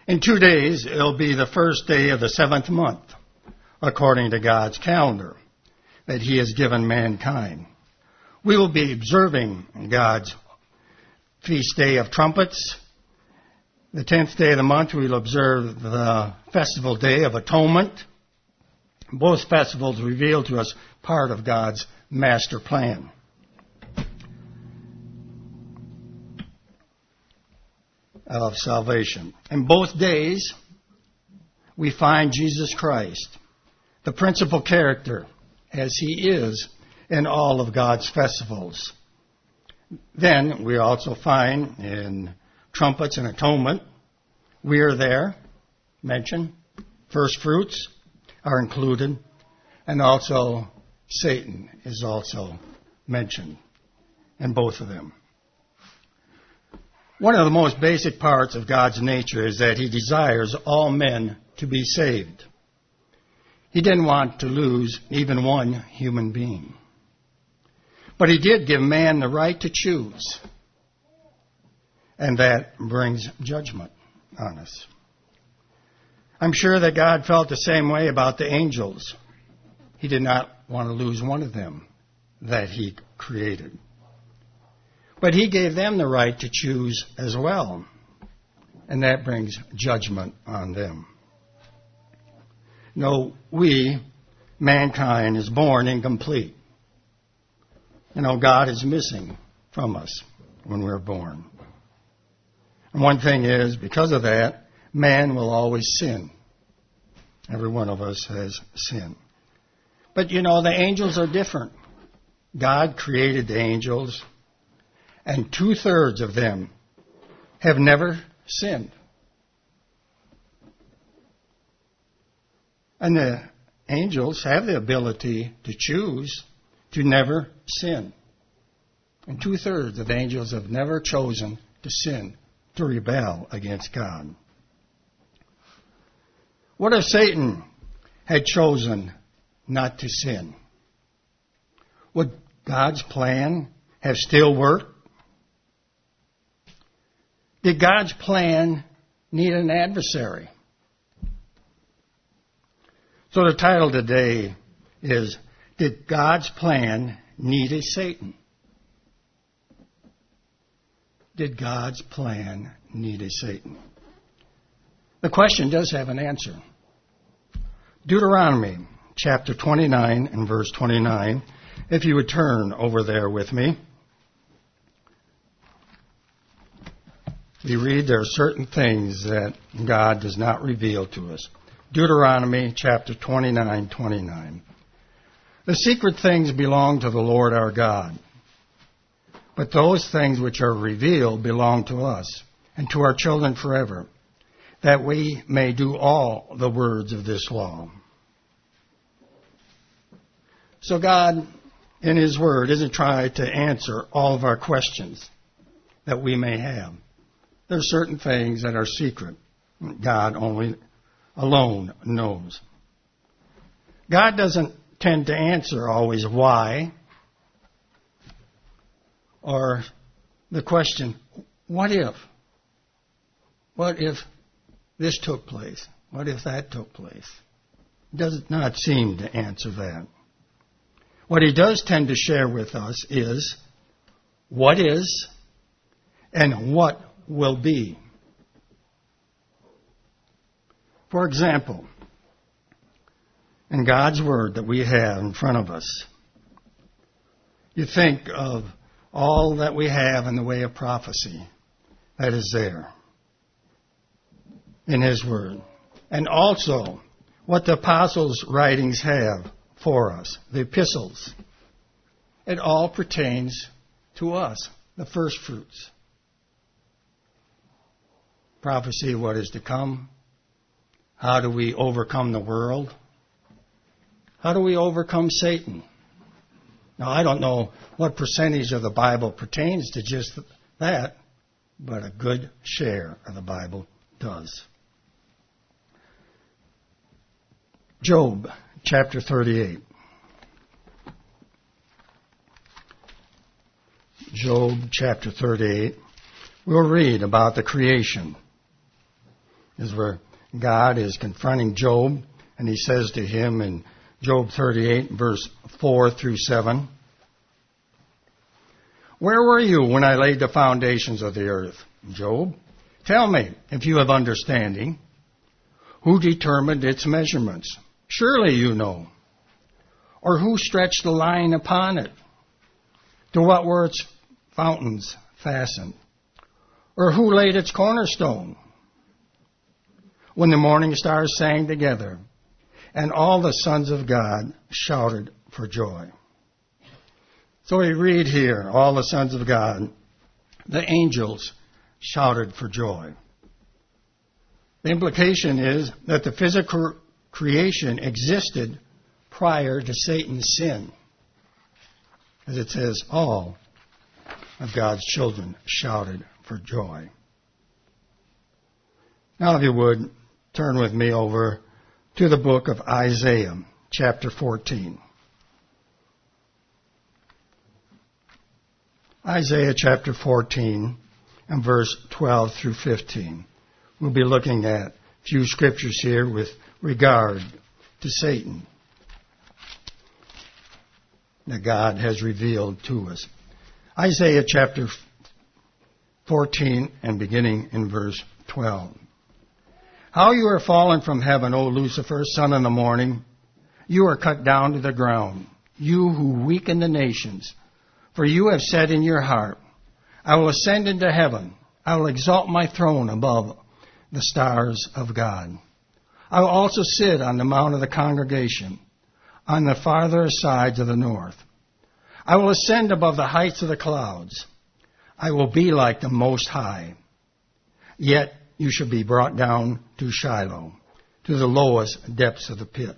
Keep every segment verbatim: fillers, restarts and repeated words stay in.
In two days, it'll be the first day of the seventh month, according to God's calendar that He has given mankind. We will be observing God's feast day of trumpets. The tenth day of the month, we will observe the festival day of atonement. Both festivals reveal to us part of God's master plan. Of salvation. In both days, we find Jesus Christ, the principal character, as He is in all of God's festivals. Then we also find in trumpets and atonement, we are there, mentioned, first fruits are included, and also Satan is also mentioned in both of them. One of the most basic parts of God's nature is that He desires all men to be saved. He didn't want to lose even one human being. But He did give man the right to choose. And that brings judgment on us. I'm sure that God felt the same way about the angels. He did not want to lose one of them that He created. But He gave them the right to choose as well. And that brings judgment on them. No, we, mankind, is born incomplete. You know, God is missing from us when we're born. And one thing is, because of that, man will always sin. Every one of us has sinned. But, you know, the angels are different. God created the angels, and two-thirds of them have never sinned. And the angels have the ability to choose to never sin. And two-thirds of angels have never chosen to sin, to rebel against God. What if Satan had chosen not to sin? Would God's plan have still worked? Did God's plan need an adversary? So the title today is, Did God's Plan Need a Satan? Did God's plan need a Satan? The question does have an answer. Deuteronomy chapter twenty-nine and verse twenty-nine, if you would turn over there with me. We read there are certain things that God does not reveal to us. Deuteronomy chapter twenty-nine, twenty-nine. The secret things belong to the Lord our God, but those things which are revealed belong to us and to our children forever, that we may do all the words of this law. So God, in His Word, isn't trying to answer all of our questions that we may have. There are certain things that are secret. God only alone knows. God doesn't tend to answer always why, or the question, what if? What if this took place? What if that took place? He does not seem to answer that. What He does tend to share with us is what is and what will be. For example, in God's Word that we have in front of us, you think of all that we have in the way of prophecy that is there in His Word. And also what the apostles' writings have for us, the epistles. It all pertains to us, the first fruits. Prophecy of what is to come. How do we overcome the world? How do we overcome Satan? Now, I don't know what percentage of the Bible pertains to just that, but a good share of the Bible does. Job chapter thirty-eight. Job chapter thirty-eight. We'll read about the creation. is where God is confronting Job, and he says to him in Job thirty-eight, verse four through seven, "Where were you when I laid the foundations of the earth, Job? Tell me, if you have understanding, who determined its measurements? Surely you know. Or who stretched the line upon it? To what were its fountains fastened? Or who laid its cornerstone? When the morning stars sang together, and all the sons of God shouted for joy." So we read here, all the sons of God, the angels shouted for joy. The implication is that the physical creation existed prior to Satan's sin. As it says, all of God's children shouted for joy. Now, if you would, turn with me over to the book of Isaiah, chapter fourteen. Isaiah chapter fourteen and verse twelve through fifteen. We'll be looking at a few scriptures here with regard to Satan that God has revealed to us. Isaiah chapter fourteen and beginning in verse twelve. "How you are fallen from heaven, O Lucifer, son of the morning! You are cut down to the ground, you who weaken the nations. For you have said in your heart, I will ascend into heaven. I will exalt my throne above the stars of God. I will also sit on the mount of the congregation, on the farther sides of the north. I will ascend above the heights of the clouds. I will be like the Most High. Yet you shall be brought down to Shiloh, to the lowest depths of the pit."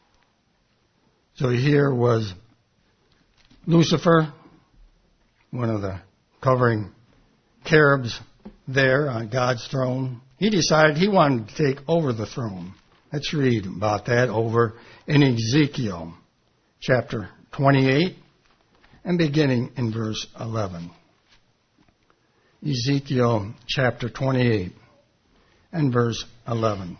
So here was Lucifer, one of the covering cherubs there on God's throne. He decided he wanted to take over the throne. Let's read about that over in Ezekiel chapter twenty-eight and beginning in verse eleven. Ezekiel chapter twenty-eight and verse eleven.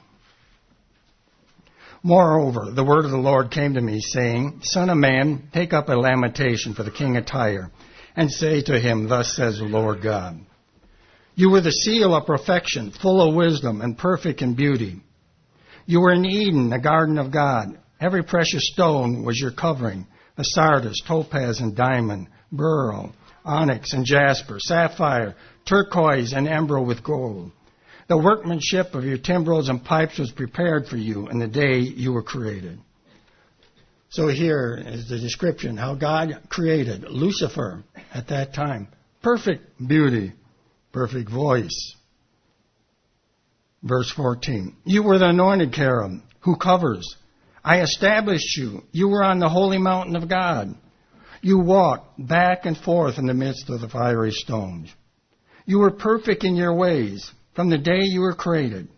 "Moreover, the word of the Lord came to me, saying, Son of man, take up a lamentation for the king of Tyre, and say to him, Thus says the Lord God, You were the seal of perfection, full of wisdom and perfect in beauty. You were in Eden, the garden of God. Every precious stone was your covering, the sardius, topaz, and diamond, beryl, onyx, and jasper, sapphire, turquoise, and emerald with gold. The workmanship of your timbrels and pipes was prepared for you in the day you were created." So here is the description how God created Lucifer at that time. Perfect beauty, perfect voice. Verse fourteen. "You were the anointed cherub who covers. I established you. You were on the holy mountain of God. You walked back and forth in the midst of the fiery stones. You were perfect in your ways from the day you were created."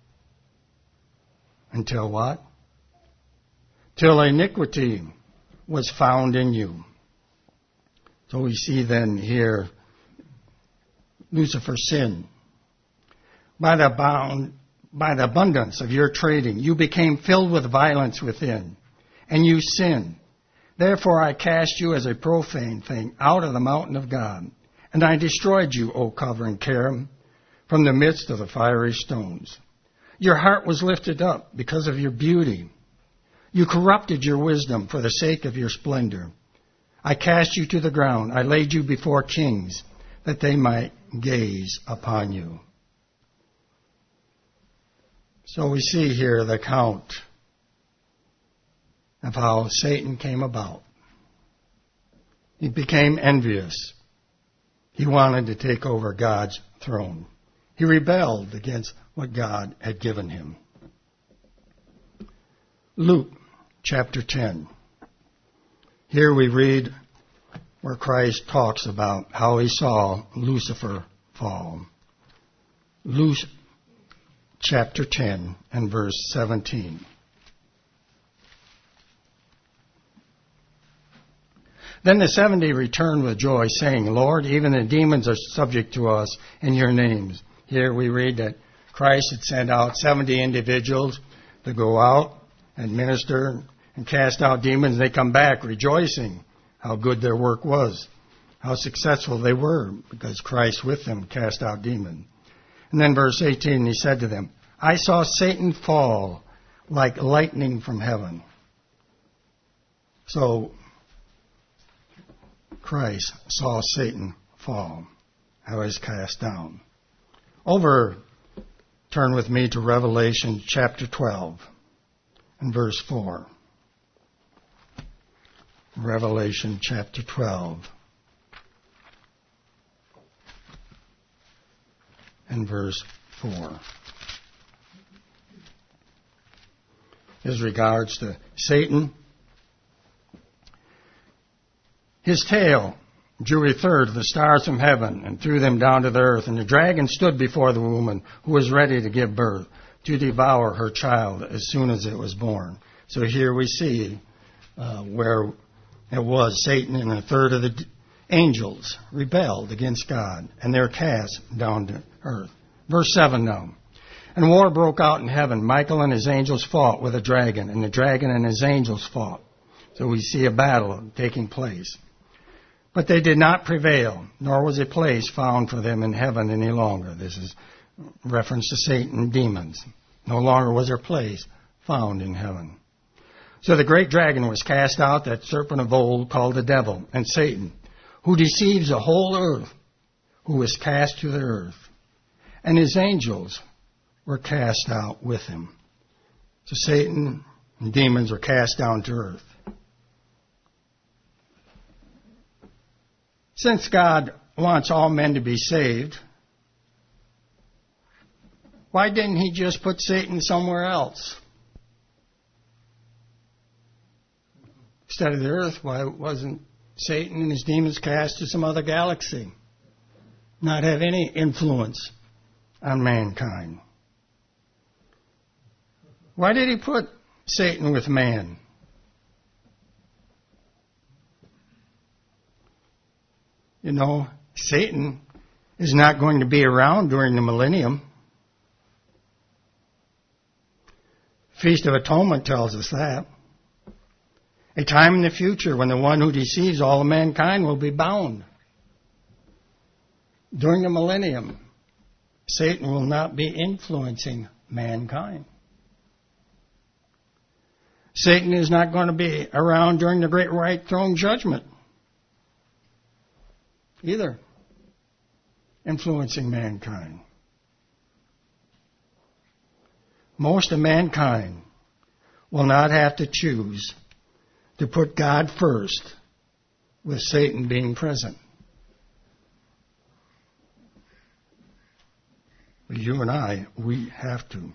Until what? "Till iniquity was found in you." So we see then here Lucifer's sin. By the, bound, by the abundance of your trading, you became filled with violence within, and you sinned. Therefore I cast you as a profane thing out of the mountain of God, and I destroyed you, O covering cherub, from the midst of the fiery stones. Your heart was lifted up because of your beauty. You corrupted your wisdom for the sake of your splendor. I cast you to the ground. I laid you before kings, that they might gaze upon you. So we see here the account of how Satan came about. He became envious. He wanted to take over God's throne. He rebelled against what God had given him. Luke chapter ten. Here we read where Christ talks about how he saw Lucifer fall. Luke chapter ten and verse seventeen. "Then the seventy returned with joy, saying, Lord, even the demons are subject to us in your names." Here we read that Christ had sent out seventy individuals to go out and minister and cast out demons. They come back rejoicing how good their work was, how successful they were, because Christ with them cast out demons. And then verse eighteen, he said to them, I saw Satan fall like lightning from heaven. So Christ saw Satan fall, how he was cast down. Over, turn with me to Revelation chapter twelve and verse four. Revelation chapter twelve and verse four. As regards to Satan, his tail drew a third of the stars from heaven and threw them down to the earth. And the dragon stood before the woman who was ready to give birth, to devour her child as soon as it was born. So here we see uh, where it was Satan and a third of the d- angels rebelled against God, and they're cast down to earth. Verse seven now. And war broke out in heaven. Michael and his angels fought with the dragon, and the dragon and his angels fought. So we see a battle taking place. But they did not prevail, nor was a place found for them in heaven any longer. This is reference to Satan and demons. No longer was there place found in heaven. So the great dragon was cast out, that serpent of old called the devil and Satan, who deceives the whole earth, who was cast to the earth. And his angels were cast out with him. So Satan and demons were cast down to earth. Since God wants all men to be saved, why didn't he just put Satan somewhere else? Instead of the earth, why wasn't Satan and his demons cast to some other galaxy? Not have any influence on mankind. Why did he put Satan with man? You know, Satan is not going to be around during the millennium. Feast of Atonement tells us that. A time in the future when the one who deceives all of mankind will be bound. During the millennium, Satan will not be influencing mankind. Satan is not going to be around during the great white throne judgment either, influencing mankind. Most of mankind will not have to choose to put God first with Satan being present. But you and I, we have to.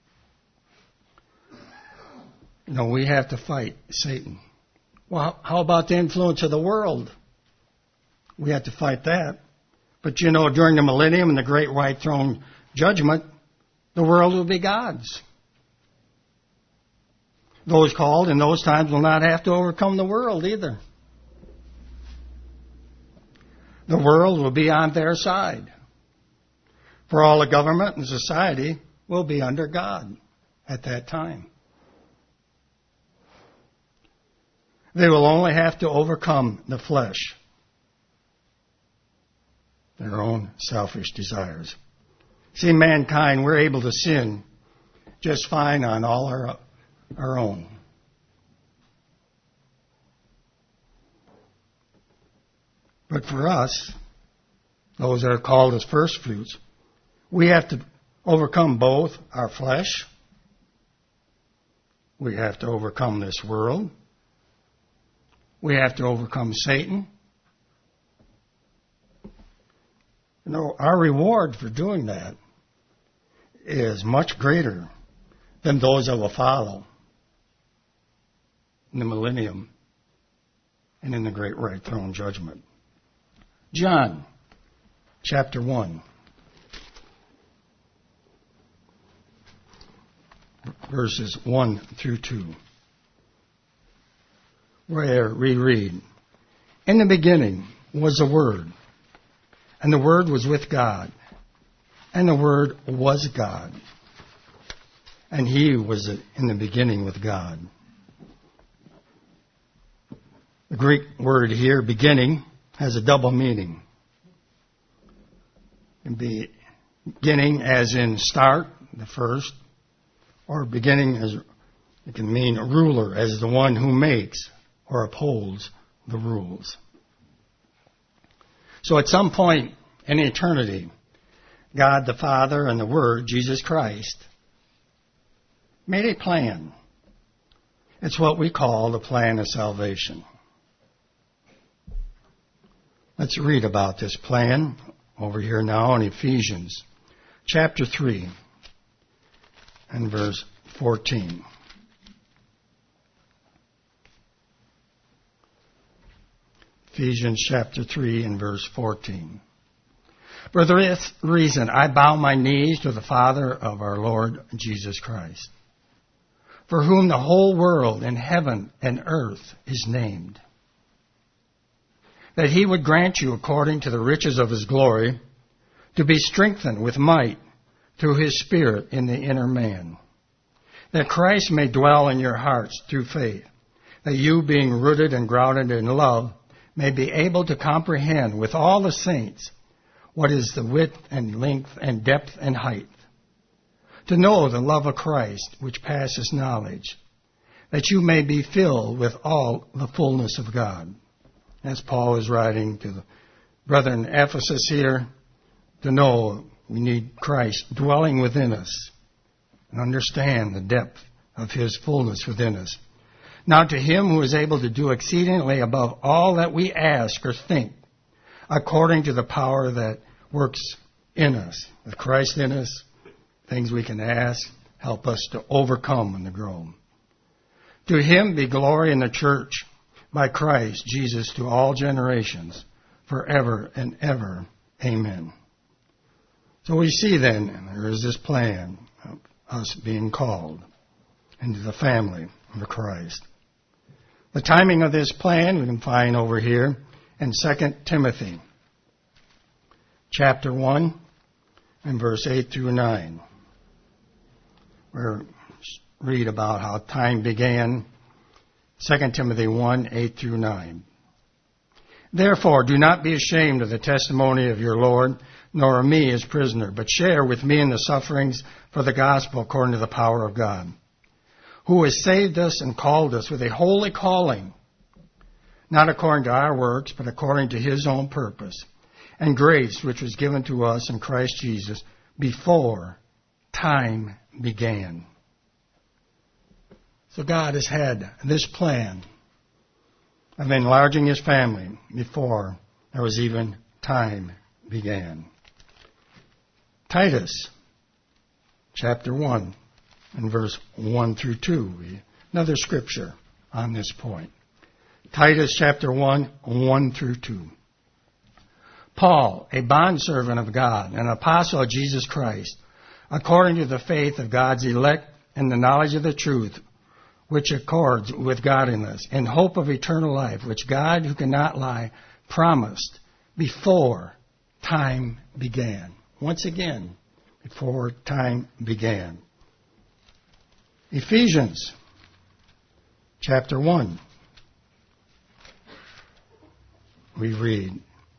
You know, we have to fight Satan. Well, how about the influence of the world? We have to fight that. But you know, during the millennium and the great white throne judgment, the world will be God's. Those called in those times will not have to overcome the world either. The world will be on their side. For all the government and society will be under God at that time. They will only have to overcome the flesh, their own selfish desires. See, mankind, we're able to sin just fine on all our, our own. But for us, those that are called as first fruits, we have to overcome both our flesh. We have to overcome this world. We have to overcome Satan. You know, our reward for doing that is much greater than those that will follow in the millennium and in the great white throne judgment. John chapter one, verses one through two, where we read, "In the beginning was the Word, and the Word was with God, And the Word was God. And He was in the beginning with God. The Greek word here, beginning, has a double meaning. It can be beginning as in start, the first, or beginning as it can mean a ruler, as the one who makes or upholds the rules. So at some point in eternity, God the Father and the Word, Jesus Christ, made a plan. It's what we call the plan of salvation. Let's read about this plan over here now in Ephesians chapter three and verse fourteen. Ephesians chapter three and verse fourteen. For this reason I bow my knees to the Father of our Lord Jesus Christ, for whom the whole world in heaven and earth is named, that He would grant you, according to the riches of His glory, to be strengthened with might through His Spirit in the inner man, that Christ may dwell in your hearts through faith, that you, being rooted and grounded in love, may be able to comprehend with all the saints what is the width and length and depth and height, to know the love of Christ which passes knowledge, that you may be filled with all the fullness of God. As Paul is writing to the brethren in Ephesus here, to know we need Christ dwelling within us and understand the depth of His fullness within us. Now to Him who is able to do exceedingly above all that we ask or think, according to the power that works in us. With Christ in us, things we can ask help us to overcome and to grow. To Him be glory in the church by Christ Jesus to all generations, forever and ever. Amen. So we see then, there is this plan of us being called into the family of Christ. The timing of this plan we can find over here in Second Timothy chapter one and verse eight through nine. We read about how time began. Second Timothy one, eight through nine. Therefore, do not be ashamed of the testimony of your Lord, nor of me as prisoner, but share with me in the sufferings for the gospel according to the power of God, who has saved us and called us with a holy calling, not according to our works, but according to His own purpose and grace, which was given to us in Christ Jesus before time began. So God has had this plan of enlarging His family before there was even time began. Titus chapter one and verse one through two. Another scripture on this point. Titus chapter one, one through two. Paul, a bondservant of God, an apostle of Jesus Christ, according to the faith of God's elect and the knowledge of the truth, which accords with godliness, in hope of eternal life, which God, who cannot lie, promised before time began. Once again, before time began. Ephesians chapter one. We read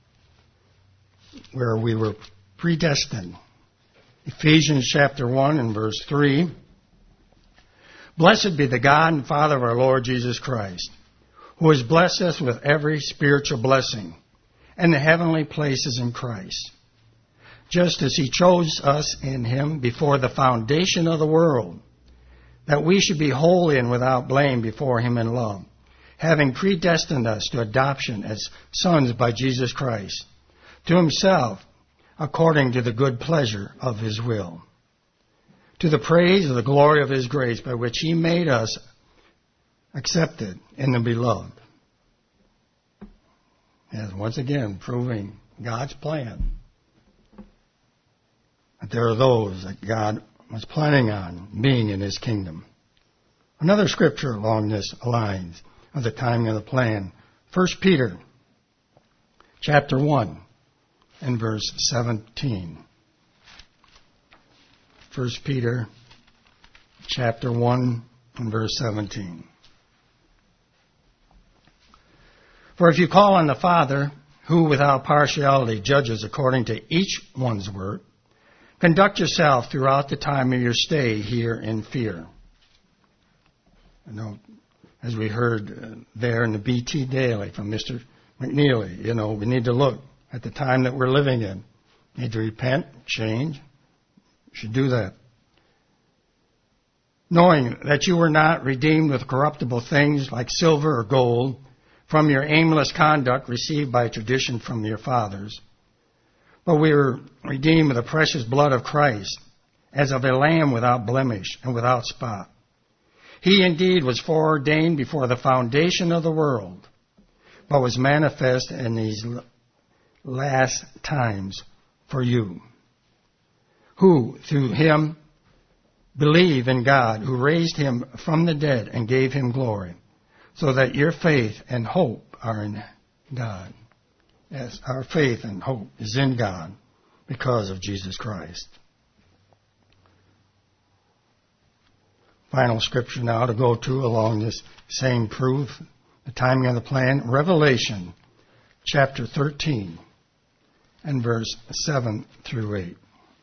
where we were predestined. Ephesians chapter one and verse three. Blessed be the God and Father of our Lord Jesus Christ, who has blessed us with every spiritual blessing in the heavenly places in Christ, just as He chose us in Him before the foundation of the world, that we should be holy and without blame before Him in love, having predestined us to adoption as sons by Jesus Christ, to Himself, according to the good pleasure of His will, to the praise of the glory of His grace, by which He made us accepted in the Beloved. As once again, proving God's plan. That there are those that God was planning on being in His kingdom. Another scripture along this lines of the timing of the plan. First Peter chapter one and verse seventeen. First Peter chapter one and verse seventeen. For if you call on the Father, who without partiality judges according to each one's work, conduct yourself throughout the time of your stay here in fear. You know, as we heard uh, there in the B T Daily from Mister McNeely, you know, we need to look at the time that we're living in. Need to repent, change. We should do that. Knowing that you were not redeemed with corruptible things like silver or gold from your aimless conduct received by tradition from your fathers, but we were redeemed with the precious blood of Christ, as of a lamb without blemish and without spot. He indeed was foreordained before the foundation of the world, but was manifest in these last times for you, who through him believe in God, who raised him from the dead and gave him glory, so that your faith and hope are in God. Yes, our faith and hope is in God because of Jesus Christ. Final scripture now to go to along this same proof, the timing of the plan, Revelation chapter thirteen and verse seven through eight.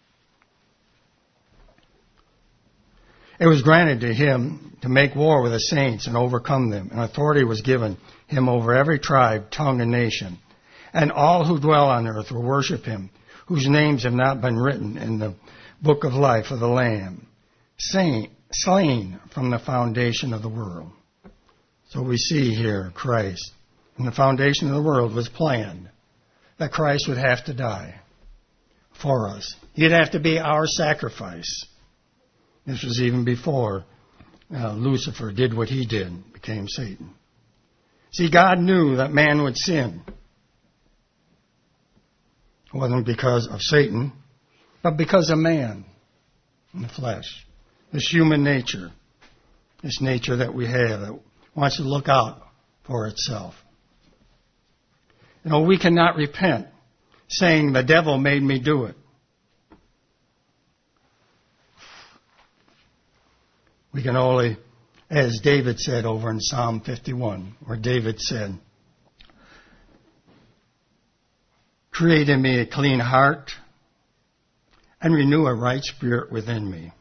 It was granted to him to make war with the saints and overcome them, and authority was given him over every tribe, tongue, and nation. And all who dwell on earth will worship him, whose names have not been written in the book of life of the Lamb, slain from the foundation of the world. So we see here Christ. And the foundation of the world was planned that Christ would have to die for us. He'd have to be our sacrifice. This was even before uh, Lucifer did what he did, became Satan. See, God knew that man would sin. It wasn't because of Satan, but because of man in the flesh. This human nature, this nature that we have that wants to look out for itself. You know, we cannot repent saying the devil made me do it. We can only, as David said over in Psalm fifty-one, where David said, create in me a clean heart and renew a right spirit within me.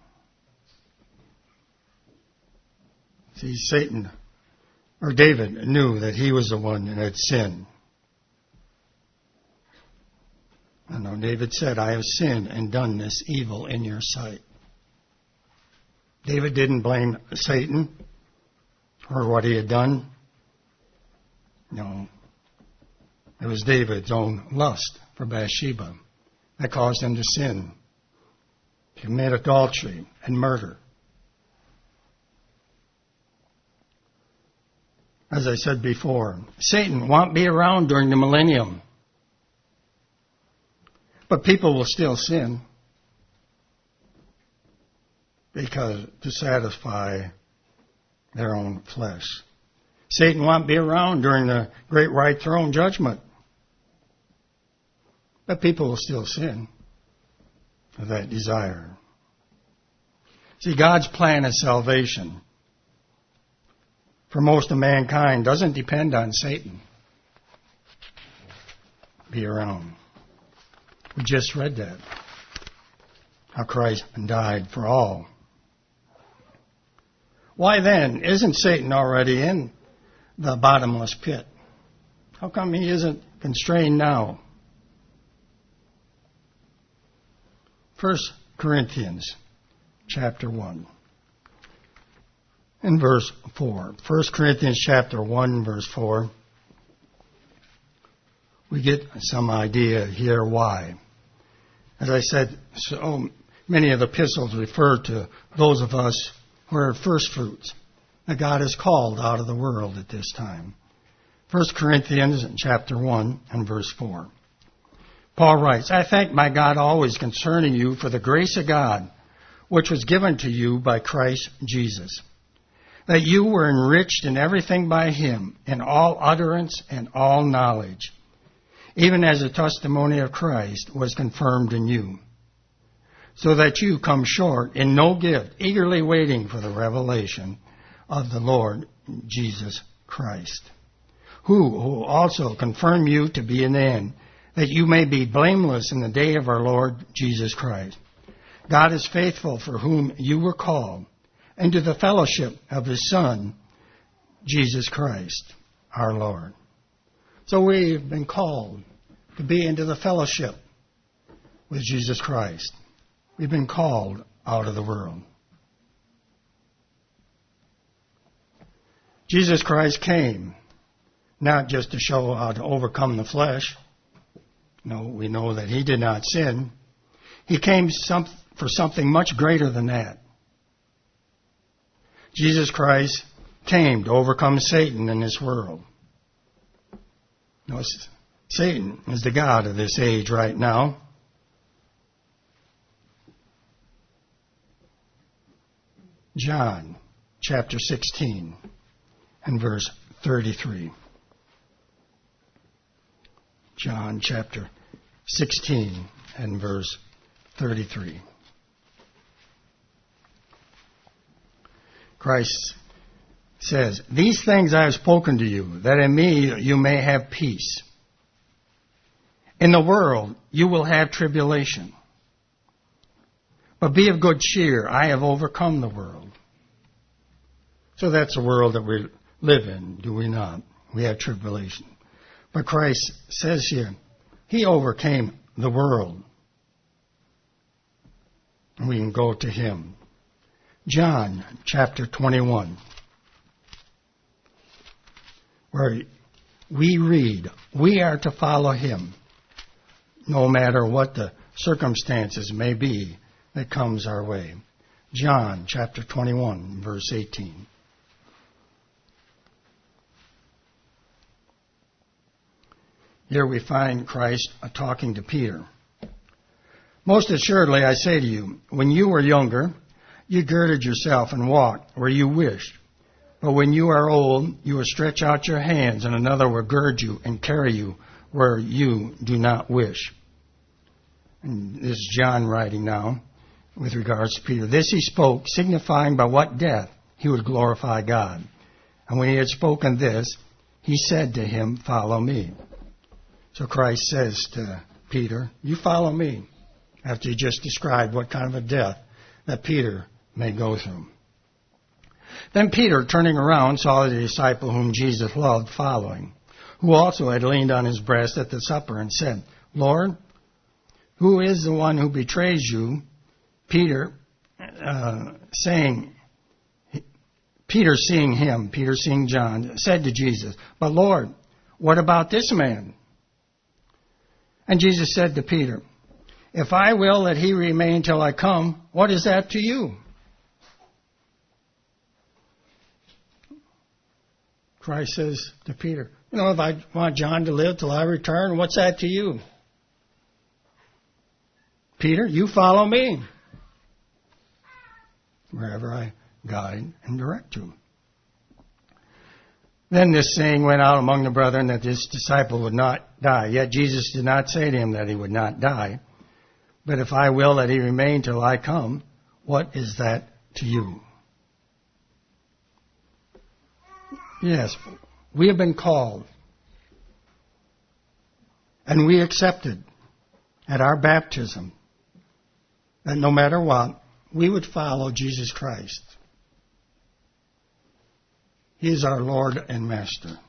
See, Satan, or David, knew that he was the one that had sinned. I know David said, I have sinned and done this evil in your sight. David didn't blame Satan for what he had done. No. It was David's own lust for Bathsheba that caused him to sin, to commit adultery and murder. As I said before, Satan won't be around during the millennium. But people will still sin because to satisfy their own flesh. Satan won't be around during the great white throne judgment. But people will still sin for that desire. See, God's plan of salvation for most of mankind doesn't depend on Satan be around. We just read that. How Christ died for all. Why then isn't Satan already in the bottomless pit? How come he isn't constrained now? First Corinthians chapter one and verse four. First Corinthians chapter one, verse four. We get some idea here why. As I said, so many of the epistles refer to those of us who are first fruits that God has called out of the world at this time. First Corinthians chapter one and verse four. Paul writes, I thank my God always concerning you for the grace of God, which was given to you by Christ Jesus, that you were enriched in everything by him, in all utterance and all knowledge, even as the testimony of Christ was confirmed in you. so that you come short in no gift, eagerly waiting for the revelation of the Lord Jesus Christ, who, who also confirm you to be in the end, that you may be blameless in the day of our Lord Jesus Christ. God is faithful, for whom you were called, into the fellowship of His Son, Jesus Christ, our Lord. So we've been called to be into the fellowship with Jesus Christ. We've been called out of the world. Jesus Christ came not just to show how to overcome the flesh. No, we know that He did not sin. He came some, for something much greater than that. Jesus Christ came to overcome Satan in this world. No, Satan is the god of this age right now. John chapter sixteen and verse thirty-three. John chapter sixteen and verse thirty-three. Christ says, "These things I have spoken to you, that in me you may have peace. In the world you will have tribulation. But be of good cheer, I have overcome the world." So that's the world that we live in, do we not? We have tribulation. But Christ says here, He overcame the world. And we can go to Him. John chapter twenty-one, where we read, we are to follow Him, no matter what the circumstances may be that comes our way. John chapter twenty-one, verse eighteen. Here we find Christ talking to Peter. "Most assuredly I say to you, when you were younger, you girded yourself and walked where you wished. But when you are old, you will stretch out your hands, and another will gird you and carry you where you do not wish." And this is John writing now with regards to Peter. "This he spoke, signifying by what death he would glorify God. And when he had spoken this, he said to him, 'Follow me.'" So Christ says to Peter, "You follow me," after he just described what kind of a death that Peter may go through. Then Peter, turning around, saw the disciple whom Jesus loved following, who also had leaned on his breast at the supper, and said, "Lord, who is the one who betrays you?" Peter, uh, saying, Peter seeing him, Peter seeing John, said to Jesus, "But Lord, what about this man?" And Jesus said to Peter, "If I will that he remain till I come, what is that to you?" Christ says to Peter, "You know, if I want John to live till I return, what's that to you? Peter, you follow me wherever I guide and direct you." Then this saying went out among the brethren that this disciple would not die. Yet Jesus did not say to him that he would not die. "But if I will that he remain till I come, what is that to you?" Yes, we have been called, and we accepted at our baptism that no matter what, we would follow Jesus Christ. He is our Lord and Master.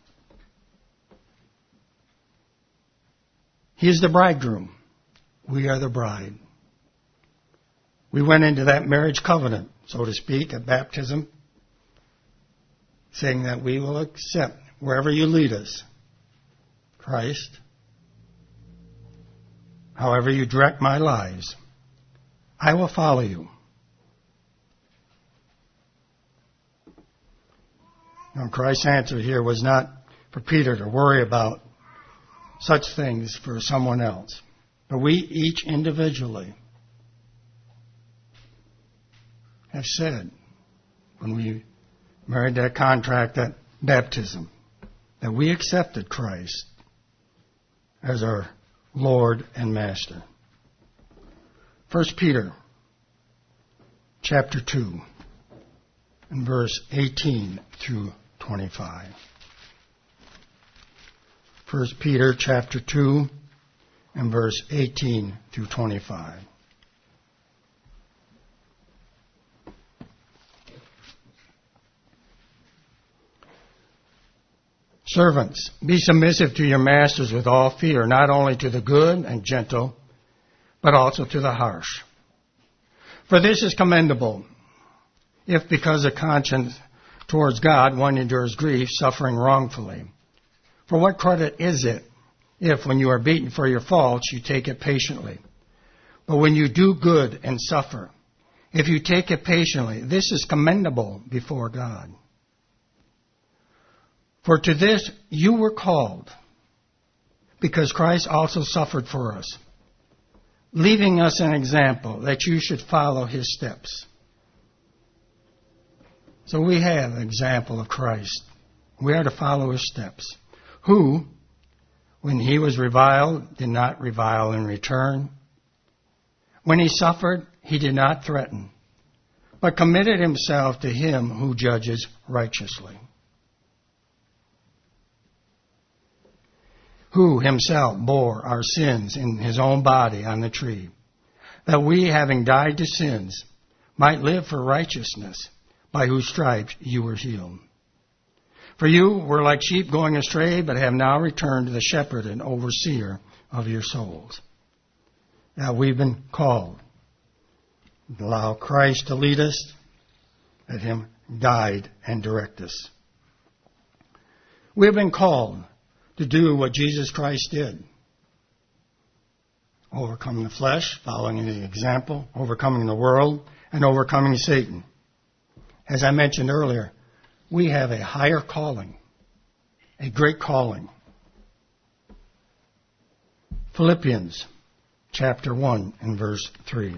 He is the bridegroom. We are the bride. We went into that marriage covenant, so to speak, at baptism, saying that we will accept wherever you lead us, Christ, however you direct my lives, I will follow you. Now, Christ's answer here was not for Peter to worry about such things for someone else, but we each individually have said when we married that contract at baptism that we accepted Christ as our Lord and Master. First Peter chapter two and verse eighteen through twenty-five. First Peter chapter two and verse eighteen through twenty-five. Servants, be submissive to your masters with all fear, not only to the good and gentle, but also to the harsh. For this is commendable, if because of conscience towards God one endures grief, suffering wrongfully. For what credit is it if, when you are beaten for your faults, you take it patiently? But when you do good and suffer, if you take it patiently, this is commendable before God. For to this you were called, because Christ also suffered for us, leaving us an example that you should follow his steps. So we have an example of Christ. We are to follow his steps, who, when he was reviled, did not revile in return. When he suffered, he did not threaten, but committed himself to him who judges righteously, who himself bore our sins in his own body on the tree, that we, having died to sins, might live for righteousness, by whose stripes you were healed. For you were like sheep going astray, but have now returned to the shepherd and overseer of your souls. Now we've been called. Allow Christ to lead us. Let him guide and direct us. We have been called to do what Jesus Christ did. Overcoming the flesh, following the example, overcoming the world, and overcoming Satan. As I mentioned earlier, we have a higher calling, a great calling. Philippians chapter one and verse three.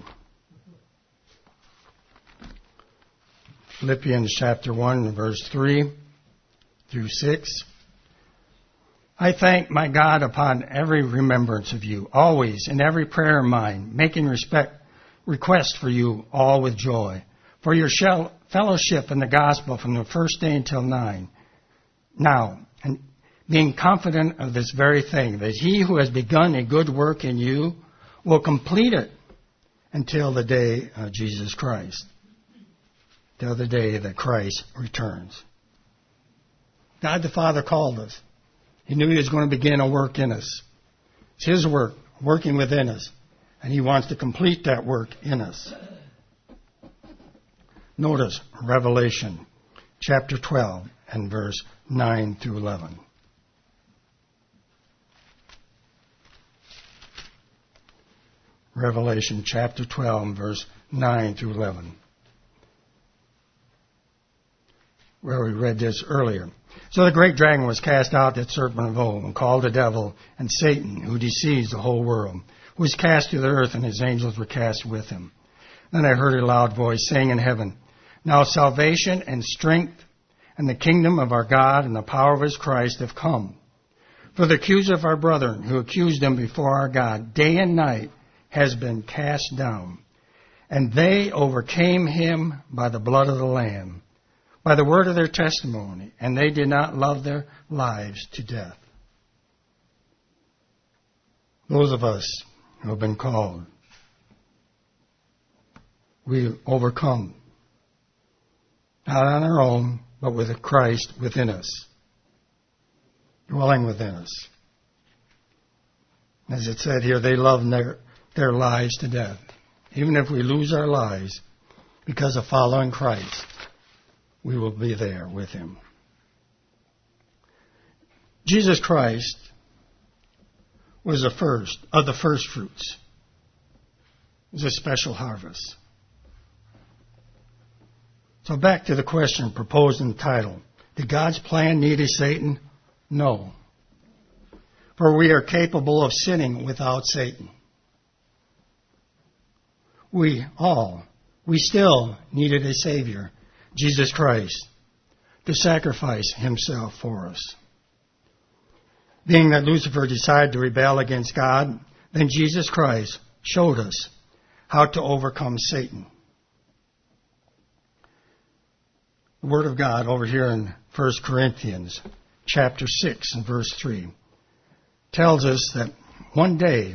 Philippians chapter one and verse three through six. I thank my God upon every remembrance of you, always in every prayer of mine, making respect, request for you all with joy, for your shell, fellowship in the gospel from the first day until nine. Now, and being confident of this very thing, that he who has begun a good work in you will complete it until the day of Jesus Christ, till the day that Christ returns. God the Father called us. He knew he was going to begin a work in us. It's his work, working within us. And he wants to complete that work in us. Notice Revelation chapter twelve and verse nine through eleven. Revelation chapter twelve and verse nine through eleven. Where we read this earlier. So the great dragon was cast out, that serpent of old, and called the devil and Satan, who deceives the whole world, who was cast to the earth, and his angels were cast with him. Then I heard a loud voice saying in heaven, now salvation and strength and the kingdom of our God and the power of his Christ have come. For the accuser of our brethren, who accused them before our God day and night, has been cast down. And they overcame him by the blood of the Lamb, by the word of their testimony, and they did not love their lives to death. Those of us who have been called, we overcome, not on our own, but with Christ within us, dwelling within us. As it said here, they love their, their lives to death. Even if we lose our lives because of following Christ, we will be there with him. Jesus Christ was the first of the first fruits. It was a special harvest. So back to the question proposed in the title. Did God's plan need a Satan? No. For we are capable of sinning without Satan. We all, we still needed a Savior, Jesus Christ, to sacrifice himself for us. Being that Lucifer decided to rebel against God, then Jesus Christ showed us how to overcome Satan. Word of God over here in First Corinthians chapter six and verse three tells us that one day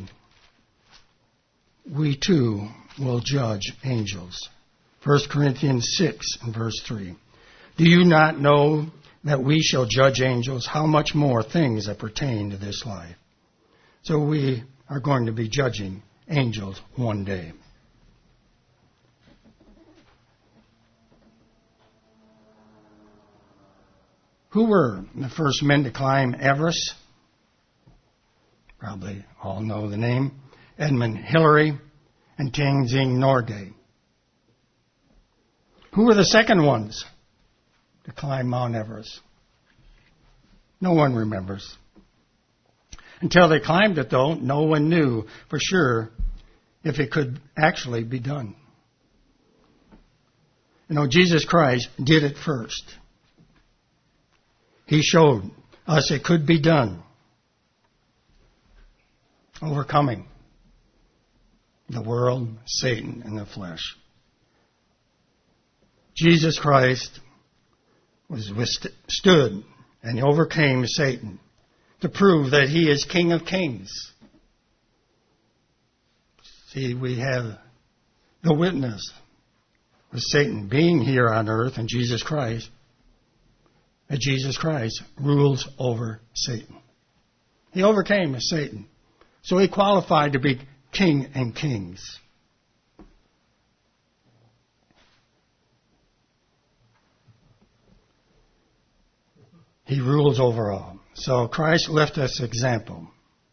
we too will judge angels. First Corinthians six and verse three. Do you not know that we shall judge angels? How much more things that pertain to this life? So we are going to be judging angels one day. Who were the first men to climb Everest? Probably all know the name. Edmund Hillary and Tenzing Norgay. Who were the second ones to climb Mount Everest? No one remembers. Until they climbed it, though, no one knew for sure if it could actually be done. You know, Jesus Christ did it first. He showed us it could be done. Overcoming the world, Satan, and the flesh. Jesus Christ was withstood and he overcame Satan to prove that he is King of Kings. See, we have the witness with Satan being here on earth and Jesus Christ, that Jesus Christ rules over Satan. He overcame Satan. So he qualified to be King and Kings. He rules over all. So Christ left us example.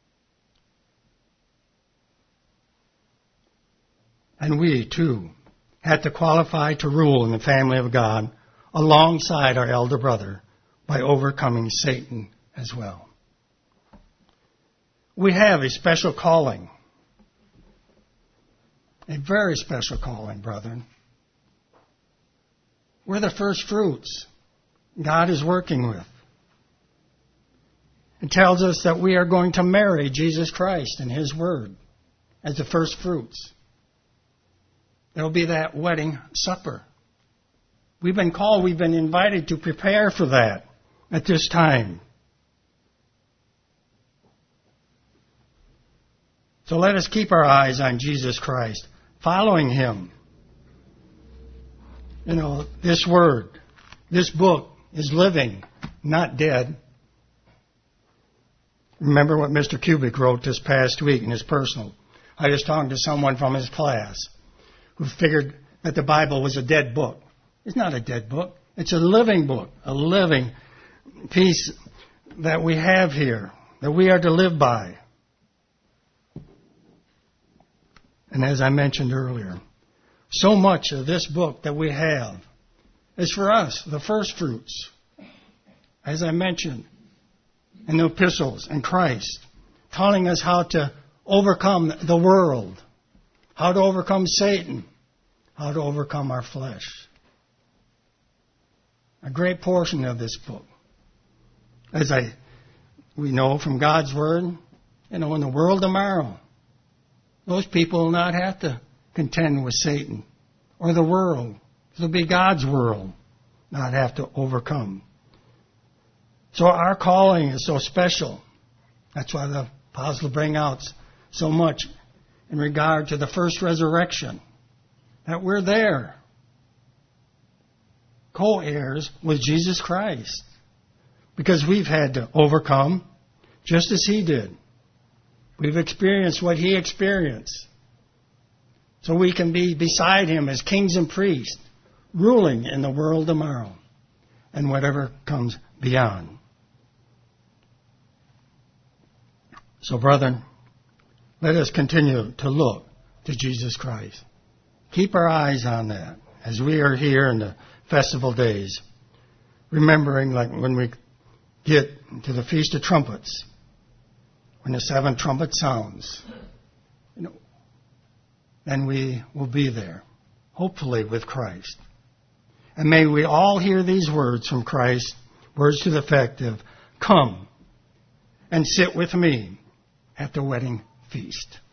And we, too, had to qualify to rule in the family of God alongside our elder brother by overcoming Satan as well. We have a special calling. A very special calling, brethren. We're the first fruits God is working with. It tells us that we are going to marry Jesus Christ and His Word as the first fruits. There will be that wedding supper. We've been called, we've been invited to prepare for that at this time. So let us keep our eyes on Jesus Christ, following Him. You know, this Word, this book is living, not dead. Remember what Mister Kubik wrote this past week in his personal. I was talking to someone from his class who figured that the Bible was a dead book. It's not a dead book. It's a living book, a living piece that we have here, that we are to live by. And as I mentioned earlier, so much of this book that we have is for us, the first fruits. As I mentioned, in the epistles and Christ, telling us how to overcome the world, how to overcome Satan, how to overcome our flesh. A great portion of this book, as I we know from God's Word, you know, in the world tomorrow, those people will not have to contend with Satan or the world. It'll be God's world, not have to overcome. So our calling is so special. That's why the apostles bring out so much in regard to the first resurrection, that we're there, co-heirs with Jesus Christ, because we've had to overcome just as He did. We've experienced what He experienced. So we can be beside Him as kings and priests, ruling in the world tomorrow and whatever comes beyond. So, brethren, let us continue to look to Jesus Christ. Keep our eyes on that as we are here in the festival days, remembering, like when we get to the Feast of Trumpets, when the seventh trumpet sounds, you know, then we will be there, hopefully with Christ. And may we all hear these words from Christ, words to the effect of, "Come and sit with me at the wedding feast."